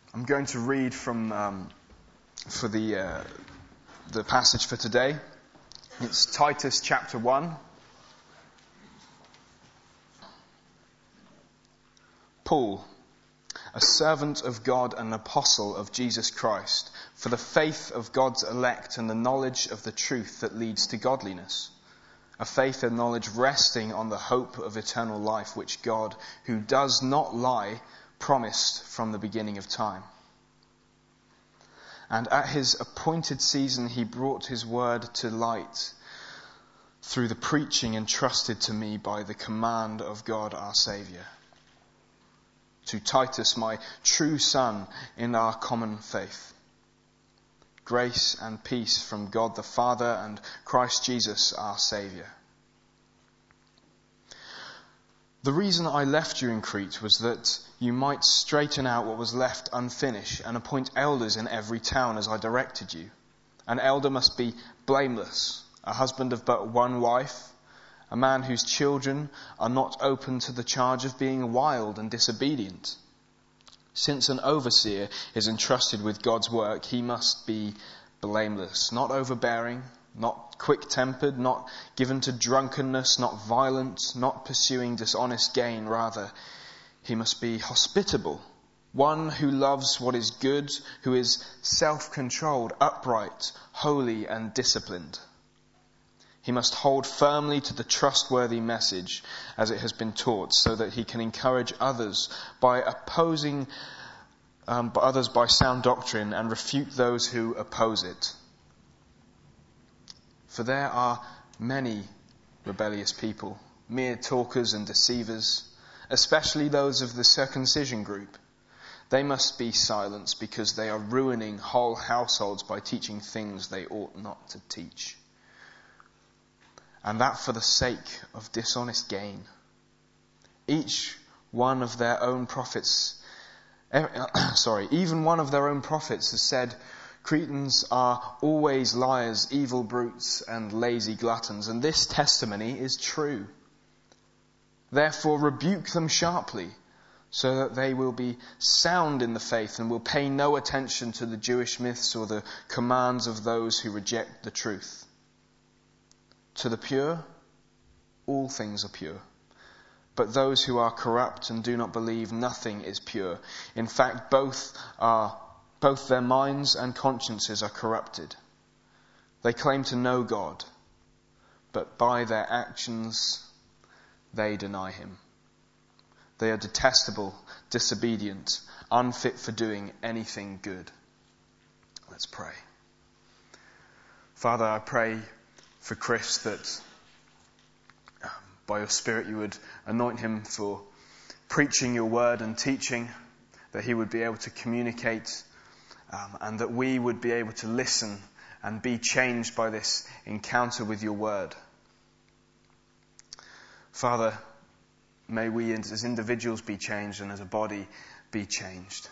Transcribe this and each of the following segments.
I'm going to read from for the passage for today. It's Titus chapter 1. Paul, a servant of God and an apostle of Jesus Christ, for the faith of God's elect and the knowledge of the truth that leads to godliness. A faith and knowledge resting on the hope of eternal life, which God, who does not lie, promised from the beginning of time. And at his appointed season he brought his word to light through the preaching entrusted to me by the command of God our Saviour. To Titus, my true son in our common faith. Grace and peace from God the Father and Christ Jesus our Saviour. The reason I left you in Crete was that you might straighten out what was left unfinished and appoint elders in every town as I directed you. An elder must be blameless, a husband of but one wife, a man whose children are not open to the charge of being wild and disobedient. Since an overseer is entrusted with God's work, he must be blameless, not overbearing, not quick-tempered, not given to drunkenness, not violent, not pursuing dishonest gain. Rather, he must be hospitable, one who loves what is good, who is self-controlled, upright, holy, and disciplined. He must hold firmly to the trustworthy message as it has been taught, so that he can encourage others by by sound doctrine and refute those who oppose it. For there are many rebellious people, mere talkers and deceivers, especially those of the circumcision group. They must be silenced because they are ruining whole households by teaching things they ought not to teach. And that for the sake of dishonest gain. Each one of their own prophets, even one of their own prophets has said, Cretans are always liars, evil brutes, and lazy gluttons, and this testimony is true. Therefore rebuke them sharply, so that they will be sound in the faith and will pay no attention to the Jewish myths or the commands of those who reject the truth. To the pure, all things are pure. But those who are corrupt and do not believe, nothing is pure. In fact, both their minds and consciences are corrupted. They claim to know God, but by their actions they deny him. They are detestable, disobedient, unfit for doing anything good. Let's pray. Father, I pray for Chris that by your Spirit you would anoint him for preaching your word and teaching, that he would be able to communicate, and that we would be able to listen and be changed by this encounter with your word. Father, may we as individuals be changed and as a body be changed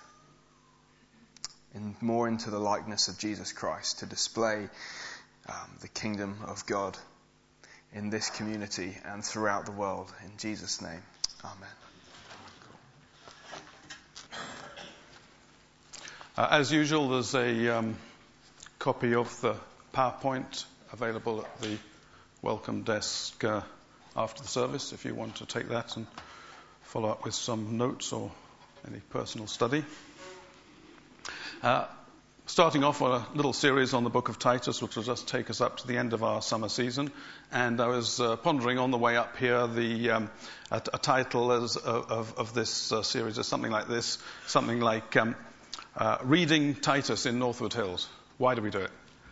more into the likeness of Jesus Christ, to display the kingdom of God in this community and throughout the world. In Jesus' name, amen. As usual, there's a copy of the PowerPoint available at the welcome desk after the service, if you want to take that and follow up with some notes or any personal study. Starting off on a little series on the book of Titus, which will just take us up to the end of our summer season. And I was pondering on the way up here a title of this series is something like this, something like Reading Titus in Northwood Hills. Why do we do it?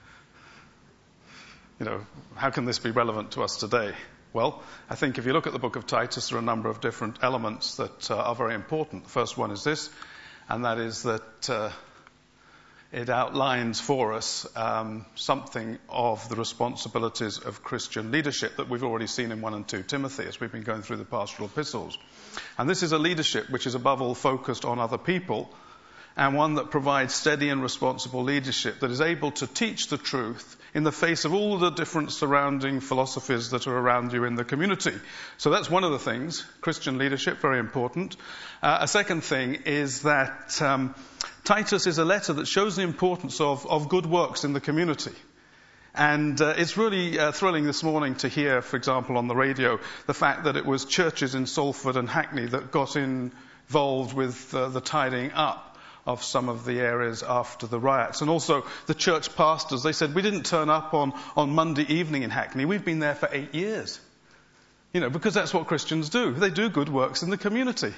How can this be relevant to us today? Well, I think if you look at the book of Titus, there are a number of different elements that are very important. The first one is this, and that is that it outlines for us something of the responsibilities of Christian leadership that we've already seen in 1 and 2 Timothy as we've been going through the pastoral epistles. And this is a leadership which is above all focused on other people, and one that provides steady and responsible leadership that is able to teach the truth in the face of all the different surrounding philosophies that are around you in the community. So that's one of the things, Christian leadership, very important. A second thing is that Titus is a letter that shows the importance of good works in the community. And it's really thrilling this morning to hear, for example, on the radio, the fact that it was churches in Salford and Hackney that got involved with the tidying up of some of the areas after the riots. And also the church pastors, they said, we didn't turn up on Monday evening in Hackney. We've been there for 8 years. Because that's what Christians do. They do good works in the community.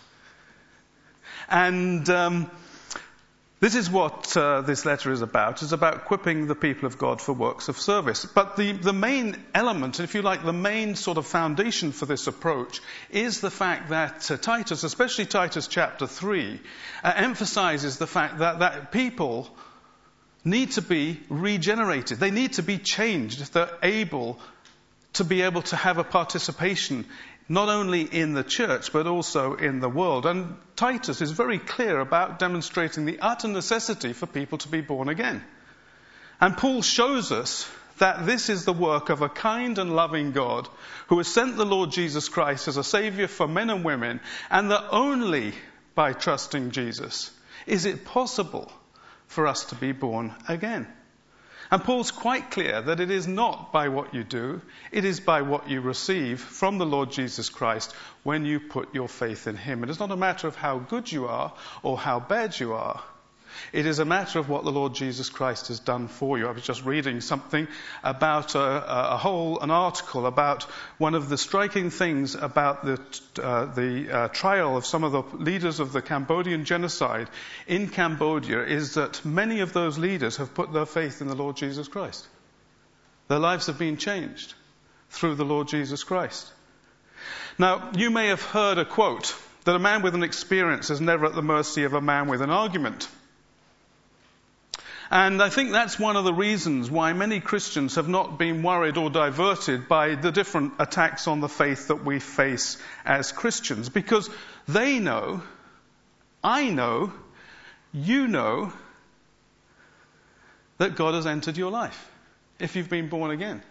And this is what this letter is about. It's about equipping the people of God for works of service. But the main element, if you like, the main sort of foundation for this approach is the fact that Titus, especially Titus chapter 3, emphasizes the fact that people need to be regenerated. They need to be changed if they're able to have a participation not only in the church, but also in the world. And Titus is very clear about demonstrating the utter necessity for people to be born again. And Paul shows us that this is the work of a kind and loving God who has sent the Lord Jesus Christ as a Saviour for men and women, and that only by trusting Jesus is it possible for us to be born again. And Paul's quite clear that it is not by what you do, it is by what you receive from the Lord Jesus Christ when you put your faith in him. It is not a matter of how good you are or how bad you are. It is a matter of what the Lord Jesus Christ has done for you. I was just reading something about an article about one of the striking things about the trial of some of the leaders of the Cambodian genocide in Cambodia is that many of those leaders have put their faith in the Lord Jesus Christ. Their lives have been changed through the Lord Jesus Christ. Now, you may have heard a quote that a man with an experience is never at the mercy of a man with an argument. And I think that's one of the reasons why many Christians have not been worried or diverted by the different attacks on the faith that we face as Christians. Because they know, I know, you know, that God has entered your life if you've been born again.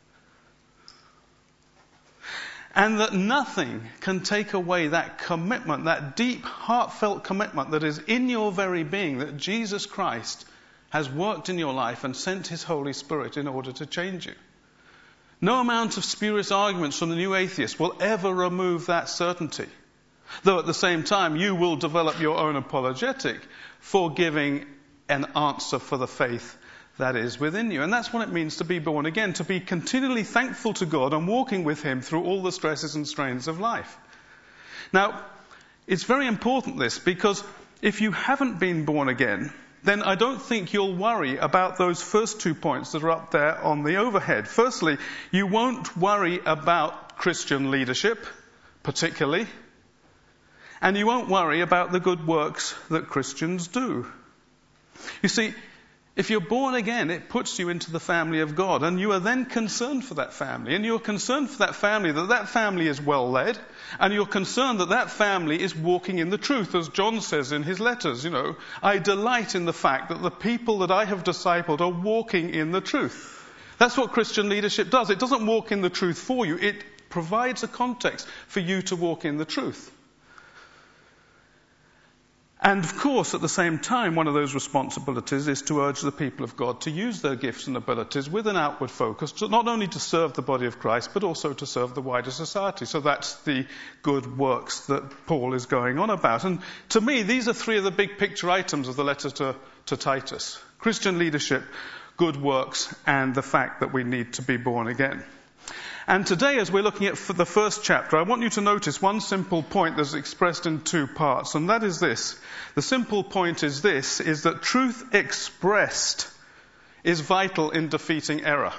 And that nothing can take away that commitment, that deep, heartfelt commitment that is in your very being, that Jesus Christ has worked in your life and sent his Holy Spirit in order to change you. No amount of spurious arguments from the new atheist will ever remove that certainty. Though at the same time you will develop your own apologetic for giving an answer for the faith that is within you. And that's what it means to be born again, to be continually thankful to God and walking with him through all the stresses and strains of life. Now, it's very important this, because if you haven't been born again, then I don't think you'll worry about those first 2 points that are up there on the overhead. Firstly, you won't worry about Christian leadership, particularly, and you won't worry about the good works that Christians do. You see, if you're born again, it puts you into the family of God, and you are then concerned for that family, and you're concerned for that family is well led, and you're concerned that family is walking in the truth, as John says in his letters. I delight in the fact that the people that I have discipled are walking in the truth. That's what Christian leadership does. It doesn't walk in the truth for you. It provides a context for you to walk in the truth. And of course, at the same time, one of those responsibilities is to urge the people of God to use their gifts and abilities with an outward focus, not only to serve the body of Christ, but also to serve the wider society. So that's the good works that Paul is going on about. And to me, these are three of the big picture items of the letter to Titus: Christian leadership, good works, and the fact that we need to be born again. And today, as we're looking at the first chapter, I want you to notice one simple point that's expressed in two parts, and that is this. The simple point is this, is that truth expressed is vital in defeating error.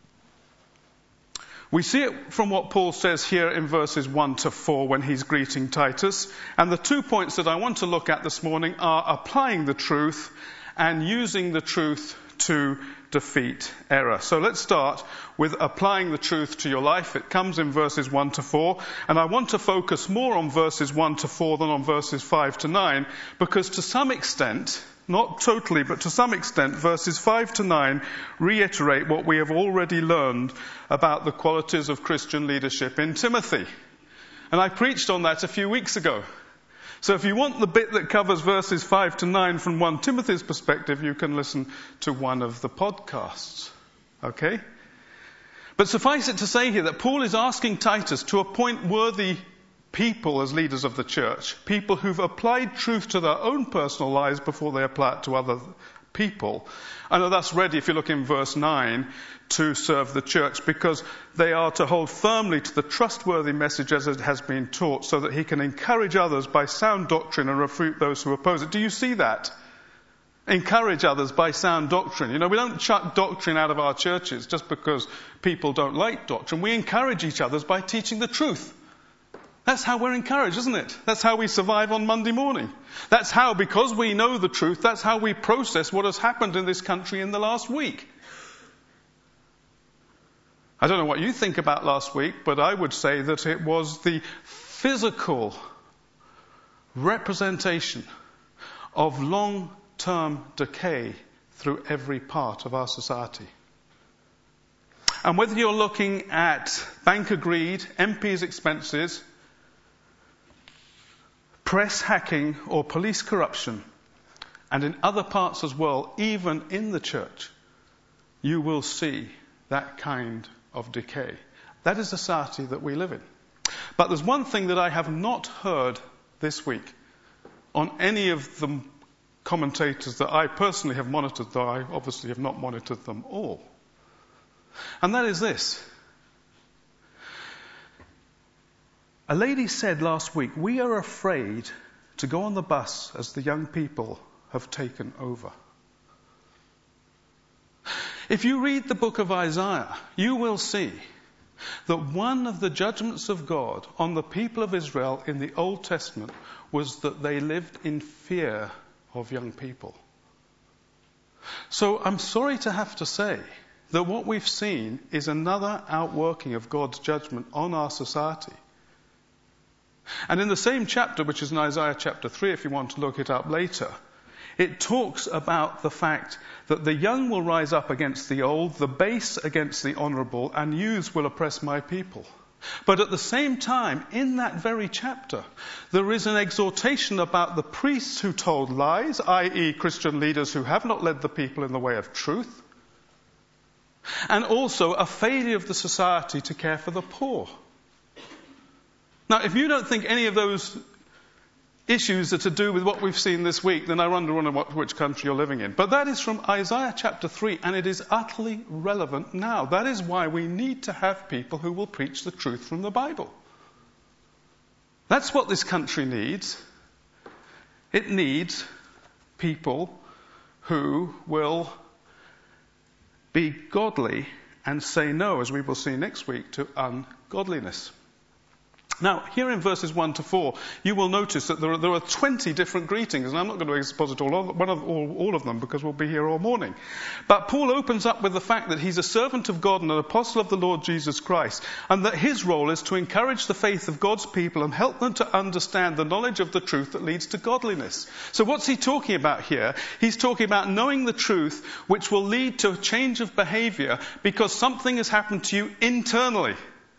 We see it from what Paul says here in verses 1 to 4 when he's greeting Titus. And the 2 points that I want to look at this morning are applying the truth and using the truth to defeat error. So let's start with applying the truth to your life. It comes in verses 1 to 4, and I want to focus more on verses 1 to 4 than on verses 5 to 9, because to some extent, not totally, but to some extent, verses 5 to 9 reiterate what we have already learned about the qualities of Christian leadership in Timothy. And I preached on that a few weeks ago. So if you want the bit that covers verses 5 to 9 from 1 Timothy's perspective, you can listen to one of the podcasts. Okay? But suffice it to say here that Paul is asking Titus to appoint worthy people as leaders of the church, people who've applied truth to their own personal lives before they apply it to other people, and are thus ready, if you look in verse 9, to serve the church, because they are to hold firmly to the trustworthy message as it has been taught, so that he can encourage others by sound doctrine and refute those who oppose it. Do you see that? Encourage others by sound doctrine. You know, we don't chuck doctrine out of our churches just because people don't like doctrine. We encourage each other by teaching the truth. That's how we're encouraged, isn't it? That's how we survive on Monday morning. That's how, because we know the truth, that's how we process what has happened in this country in the last week. I don't know what you think about last week, but I would say that it was the physical representation of long-term decay through every part of our society. And whether you're looking at banker greed, MPs' expenses, press hacking, or police corruption, and in other parts as well, even in the church, you will see that kind of decay. That is the society that we live in. But there's one thing that I have not heard this week on any of the commentators that I personally have monitored, though I obviously have not monitored them all. And that is this. A lady said last week, we are afraid to go on the bus as the young people have taken over. If you read the book of Isaiah, you will see that one of the judgments of God on the people of Israel in the Old Testament was that they lived in fear of young people. So I'm sorry to have to say that what we've seen is another outworking of God's judgment on our society. And in the same chapter, which is in Isaiah chapter 3, if you want to look it up later, it talks about the fact that the young will rise up against the old, the base against the honourable, and youths will oppress my people. But at the same time, in that very chapter, there is an exhortation about the priests who told lies, i.e. Christian leaders who have not led the people in the way of truth, and also a failure of the society to care for the poor. Now, if you don't think any of those issues are to do with what we've seen this week, then I wonder which country you're living in. But that is from Isaiah chapter 3, and it is utterly relevant now. That is why we need to have people who will preach the truth from the Bible. That's what this country needs. It needs people who will be godly and say no, as we will see next week, to ungodliness. Now, here in verses 1 to 4, you will notice that there are 20 different greetings, and I'm not going to exposit all of them because we'll be here all morning. But Paul opens up with the fact that he's a servant of God and an apostle of the Lord Jesus Christ, and that his role is to encourage the faith of God's people and help them to understand the knowledge of the truth that leads to godliness. So what's he talking about here? He's talking about knowing the truth which will lead to a change of behavior because something has happened to you internally.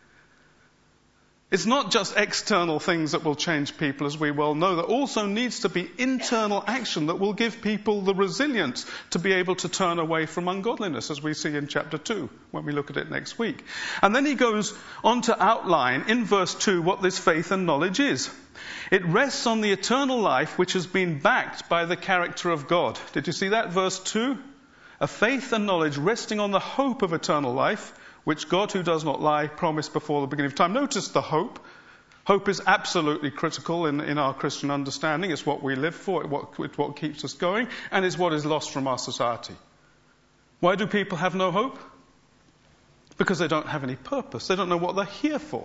It's not just external things that will change people, as we well know. There also needs to be internal action that will give people the resilience to be able to turn away from ungodliness, as we see in chapter 2, when we look at it next week. And then he goes on to outline in verse 2 what this faith and knowledge is. It rests on the eternal life which has been backed by the character of God. Did you see that, verse 2? A faith and knowledge resting on the hope of eternal life, which God, who does not lie, promised before the beginning of time. Notice the hope. Hope is absolutely critical in our Christian understanding. It's what we live for, it's what keeps us going, and it's what is lost from our society. Why do people have no hope? Because they don't have any purpose. They don't know what they're here for.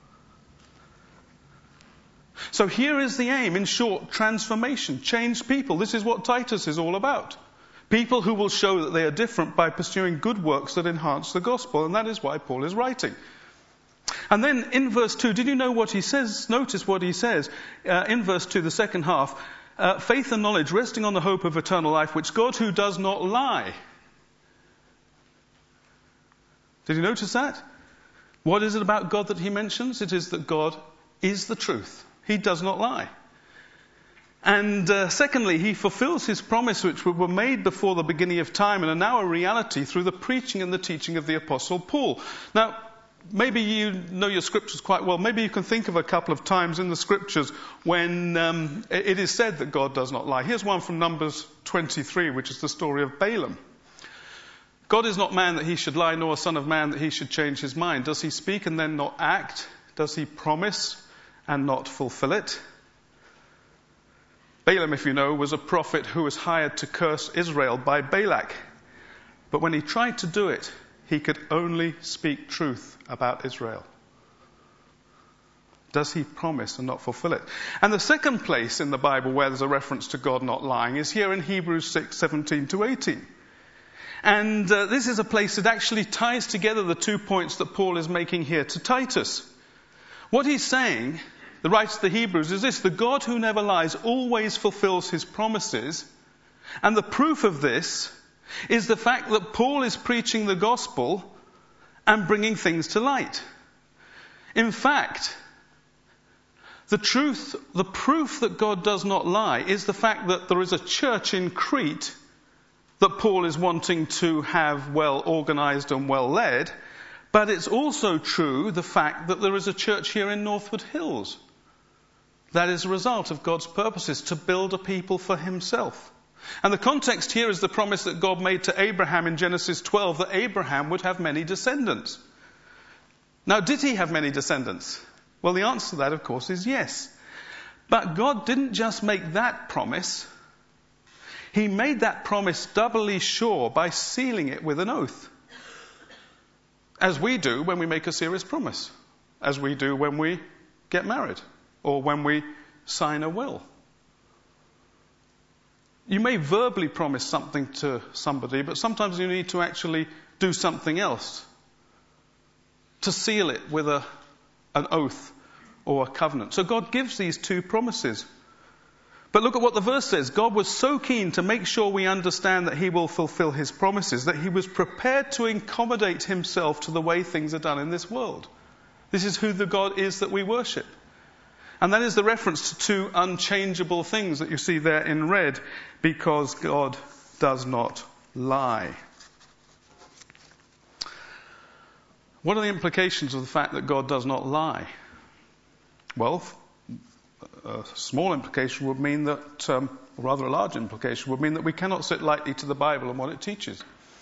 So here is the aim, in short, transformation, change people. This is what Titus is all about. People who will show that they are different by pursuing good works that enhance the gospel. And that is why Paul is writing. And then in verse 2, did you know what he says? Notice what he says in verse 2, the second half. Faith and knowledge resting on the hope of eternal life, which God, who does not lie. Did you notice that? What is it about God that he mentions? It is that God is the truth. He does not lie. And secondly, he fulfills his promise which were made before the beginning of time and are now a reality through the preaching and the teaching of the Apostle Paul. Now, maybe you know your scriptures quite well. Maybe you can think of a couple of times in the scriptures when it is said that God does not lie. Here's one from Numbers 23, which is the story of Balaam. God is not man that he should lie, nor a son of man that he should change his mind. Does he speak and then not act? Does he promise and not fulfill it? Balaam, if you know, was a prophet who was hired to curse Israel by Balak. But when he tried to do it, he could only speak truth about Israel. Does he promise and not fulfill it? And the second place in the Bible where there's a reference to God not lying is here in Hebrews 6:17-18. And this is a place that actually ties together the 2 points that Paul is making here to Titus. What he's saying, the writer to the Hebrews, is this: the God who never lies always fulfills his promises. And the proof of this is the fact that Paul is preaching the gospel and bringing things to light. In fact, the proof that God does not lie is the fact that there is a church in Crete that Paul is wanting to have well organized and well led. But it's also true, the fact that there is a church here in Northwood Hills. That is a result of God's purposes to build a people for himself. And the context here is the promise that God made to Abraham in Genesis 12 that Abraham would have many descendants. Now, did he have many descendants? Well, the answer to that, of course, is yes. But God didn't just make that promise. He made that promise doubly sure by sealing it with an oath. As we do when we make a serious promise. As we do when we get married. Or when we sign a will. You may verbally promise something to somebody, but sometimes you need to actually do something else to seal it with an oath or a covenant. So God gives these two promises. But look at what the verse says. God was so keen to make sure we understand that he will fulfill his promises that he was prepared to accommodate himself to the way things are done in this world. This is who the God is that we worship. And that is the reference to two unchangeable things that you see there in red, because God does not lie. What are the implications of the fact that God does not lie? Well, a small implication would mean that, or rather a large implication, would mean that we cannot sit lightly to the Bible and what it teaches.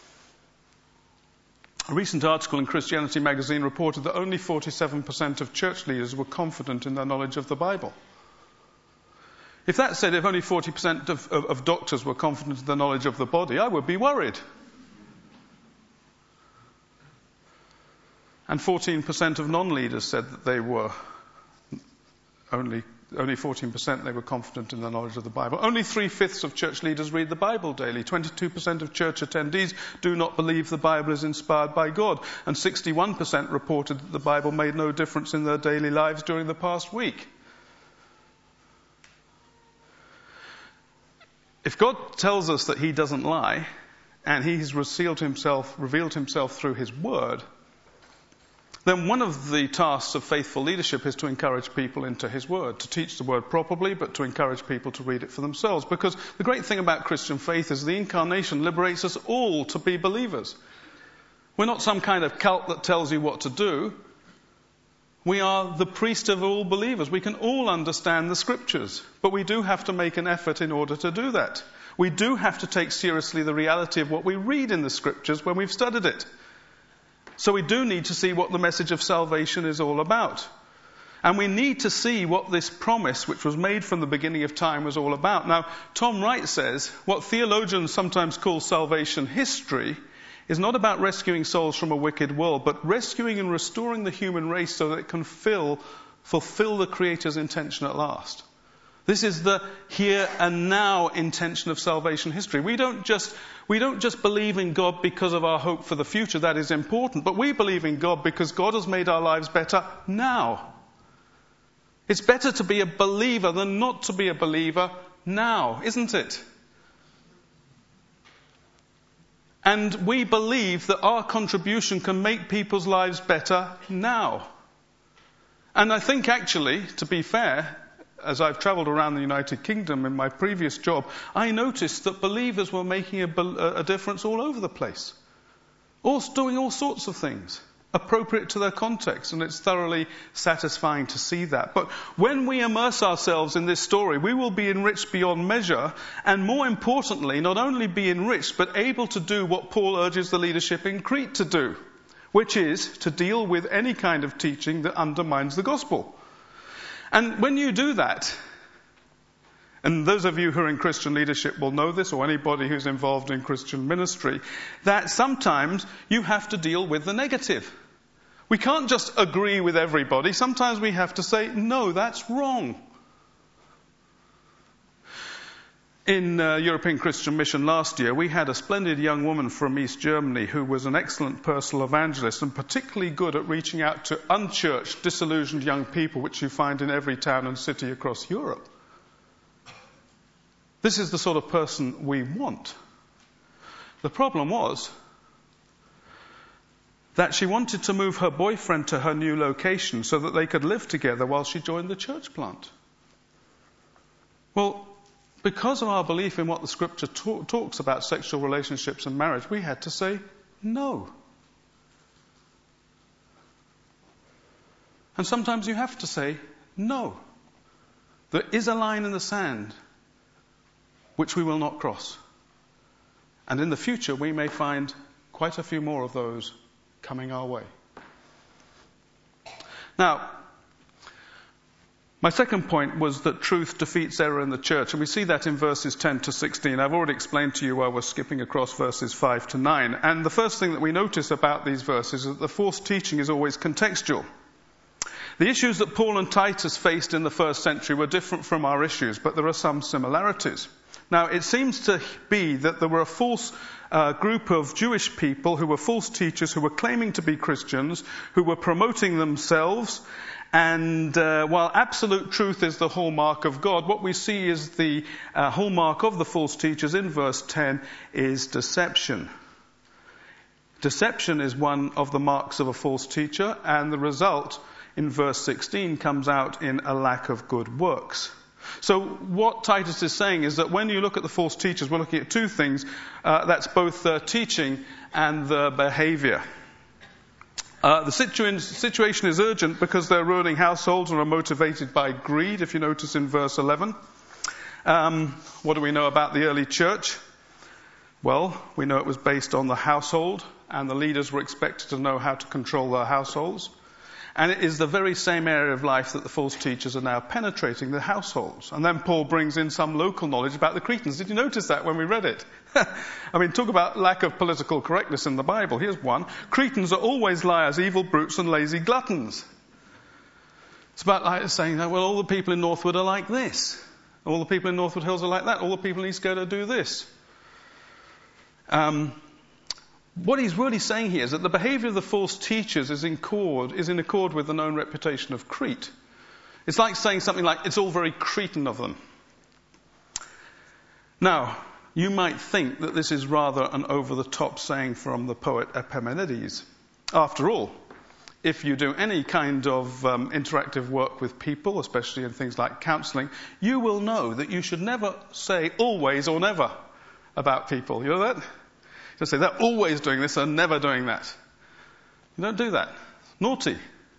A recent article in Christianity magazine reported that only 47% of church leaders were confident in their knowledge of the Bible. If that said, if only 40% of doctors were confident in their knowledge of the body, I would be worried. And 14% of non-leaders said that they were only 14% they were confident in the knowledge of the Bible. Only 3/5 of church leaders read the Bible daily. 22% of church attendees do not believe the Bible is inspired by God. And 61% reported that the Bible made no difference in their daily lives during the past week. If God tells us that he doesn't lie, and he has revealed himself through his word, then one of the tasks of faithful leadership is to encourage people into his word, to teach the word properly, but to encourage people to read it for themselves. Because the great thing about Christian faith is the incarnation liberates us all to be believers. We're not some kind of cult that tells you what to do. We are the priest of all believers. We can all understand the scriptures, but we do have to make an effort in order to do that. We do have to take seriously the reality of what we read in the scriptures when we've studied it. So we do need to see what the message of salvation is all about. And we need to see what this promise, which was made from the beginning of time, was all about. Now, Tom Wright says, what theologians sometimes call salvation history is not about rescuing souls from a wicked world, but rescuing and restoring the human race so that it can fulfill the Creator's intention at last. This is the here and now intention of salvation history. We don't just believe in God because of our hope for the future. That is important. But we believe in God because God has made our lives better now. It's better to be a believer than not to be a believer now, isn't it? And we believe that our contribution can make people's lives better now. And I think actually, to be fair, as I've traveled around the United Kingdom in my previous job, I noticed that believers were making a difference all over the place. All doing all sorts of things appropriate to their context, and it's thoroughly satisfying to see that. But when we immerse ourselves in this story, we will be enriched beyond measure, and more importantly, not only be enriched, but able to do what Paul urges the leadership in Crete to do, which is to deal with any kind of teaching that undermines the gospel. And when you do that, and those of you who are in Christian leadership will know this, or anybody who's involved in Christian ministry, that sometimes you have to deal with the negative. We can't just agree with everybody. Sometimes we have to say, no, that's wrong. In European Christian Mission last year, we had a splendid young woman from East Germany who was an excellent personal evangelist and particularly good at reaching out to unchurched, disillusioned young people, which you find in every town and city across Europe. This is the sort of person we want. The problem was that she wanted to move her boyfriend to her new location so that they could live together while she joined the church plant. Well, because of our belief in what the scripture talks about sexual relationships and marriage, we had to say no. And sometimes you have to say no. There is a line in the sand which we will not cross. And in the future, we may find quite a few more of those coming our way. Now, my second point was that truth defeats error in the church, and we see that in verses 10 to 16. I've already explained to you why we're skipping across verses 5 to 9. And the first thing that we notice about these verses is that the false teaching is always contextual. The issues that Paul and Titus faced in the first century were different from our issues, but there are some similarities. Now, it seems to be that there were a false group of Jewish people who were false teachers, who were claiming to be Christians, who were promoting themselves. And while absolute truth is the hallmark of God, what we see is the hallmark of the false teachers in verse 10 is deception. Deception is one of the marks of a false teacher, and the result in verse 16 comes out in a lack of good works. So what Titus is saying is that when you look at the false teachers, we're looking at two things. That's both their teaching and their behavior. The situation is urgent because they're ruining households and are motivated by greed, if you notice in verse 11. What do we know about the early church? Well, we know it was based on the household, and the leaders were expected to know how to control their households. And it is the very same area of life that the false teachers are now penetrating, the households. And then Paul brings in some local knowledge about the Cretans. Did you notice that when we read it? I mean, talk about lack of political correctness in the Bible. Here's one. Cretans are always liars, evil brutes, and lazy gluttons. It's about like saying, well, all the people in Northwood are like this. All the people in Northwood Hills are like that. All the people in Eastgate do this. What he's really saying here is that the behavior of the false teachers is in accord with the known reputation of Crete. It's like saying something like, it's all very Cretan of them. Now, you might think that this is rather an over-the-top saying from the poet Epimenides. After all, if you do any kind of interactive work with people, especially in things like counselling, you will know that you should never say always or never about people. You know that? Just say, they're always doing this and never doing that. You don't do that. Naughty.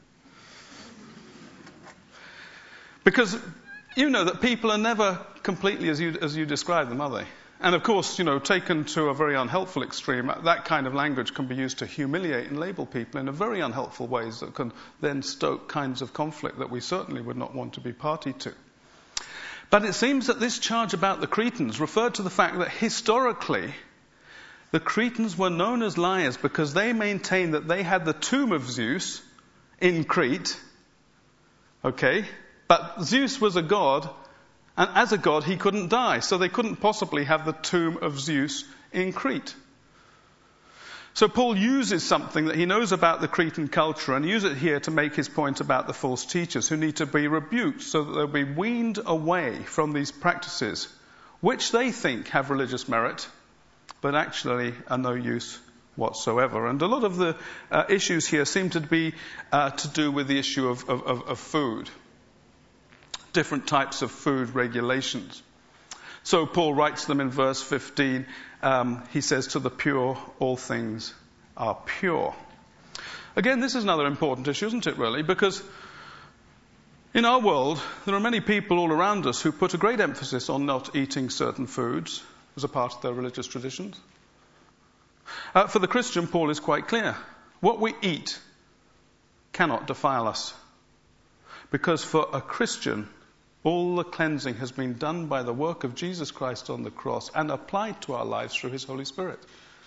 Because you know that people are never completely as you describe them, are they? And of course, taken to a very unhelpful extreme, that kind of language can be used to humiliate and label people in a very unhelpful ways that can then stoke kinds of conflict that we certainly would not want to be party to. But it seems that this charge about the Cretans referred to the fact that historically, the Cretans were known as liars because they maintained that they had the tomb of Zeus in Crete. Okay? But Zeus was a god, and as a god he couldn't die, so they couldn't possibly have the tomb of Zeus in Crete. So Paul uses something that he knows about the Cretan culture and uses it here to make his point about the false teachers who need to be rebuked so that they'll be weaned away from these practices, which they think have religious merit, but actually are no use whatsoever. And a lot of the issues here seem to be to do with the issue of food. different types of food regulations. So Paul writes them in verse 15. He says, to the pure, all things are pure. Again, this is another important issue, isn't it, really? Because in our world, there are many people all around us who put a great emphasis on not eating certain foods as a part of their religious traditions. For the Christian, Paul is quite clear. What we eat cannot defile us. Because for a Christian, all the cleansing has been done by the work of Jesus Christ on the cross and applied to our lives through his Holy Spirit.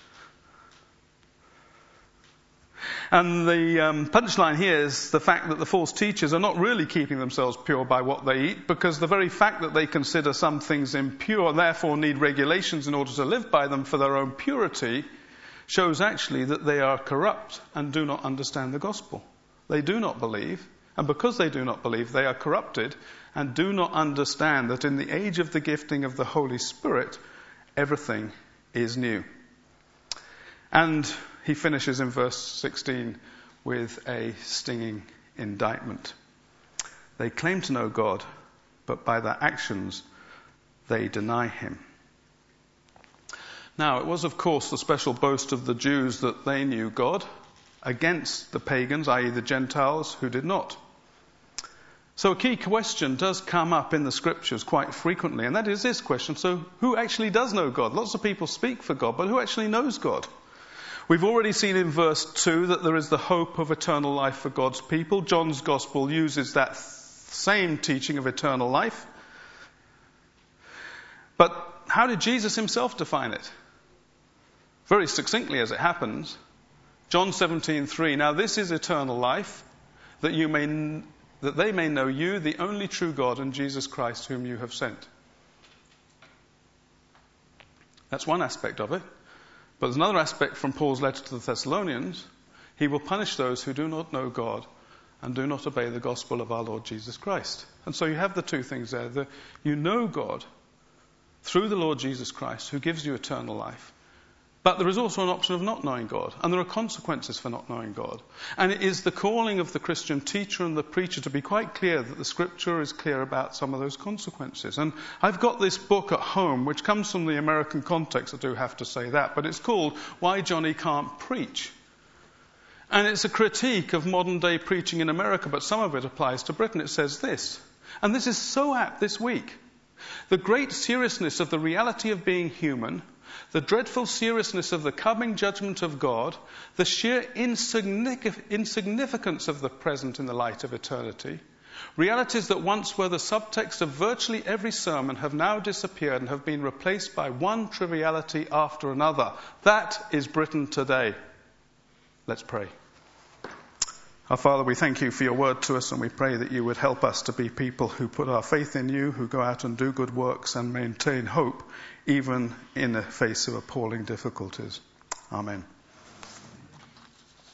And the punchline here is the fact that the false teachers are not really keeping themselves pure by what they eat, because the very fact that they consider some things impure, therefore need regulations in order to live by them for their own purity, shows actually that they are corrupt and do not understand the gospel. They do not believe, and because they do not believe, they are corrupted and do not understand that in the age of the gifting of the Holy Spirit, everything is new. And he finishes in verse 16 with a stinging indictment. They claim to know God, but by their actions they deny him. Now, it was, of course, the special boast of the Jews that they knew God against the pagans, i.e. the Gentiles, who did not. So a key question does come up in the scriptures quite frequently, and that is this question. So who actually does know God? Lots of people speak for God, but who actually knows God? We've already seen in verse 2 that there is the hope of eternal life for God's people. John's gospel uses that same teaching of eternal life. But how did Jesus himself define it? Very succinctly, as it happens, John 17:3. Now this is eternal life, that they may know you, the only true God, and Jesus Christ, whom you have sent. That's one aspect of it. But there's another aspect from Paul's letter to the Thessalonians. He will punish those who do not know God and do not obey the gospel of our Lord Jesus Christ. And so you have the two things there. You know God through the Lord Jesus Christ, who gives you eternal life. But there is also an option of not knowing God, and there are consequences for not knowing God. And it is the calling of the Christian teacher and the preacher to be quite clear that the scripture is clear about some of those consequences. And I've got this book at home, which comes from the American context, I do have to say that, but it's called Why Johnny Can't Preach. And it's a critique of modern day preaching in America, but some of it applies to Britain. It says this, and this is so apt this week: the great seriousness of the reality of being human, the dreadful seriousness of the coming judgment of God, the sheer insignificance of the present in the light of eternity, realities that once were the subtext of virtually every sermon have now disappeared and have been replaced by one triviality after another. That is Britain today. Let's pray. Our Father, we thank you for your word to us, and we pray that you would help us to be people who put our faith in you, who go out and do good works and maintain hope, even in the face of appalling difficulties. Amen.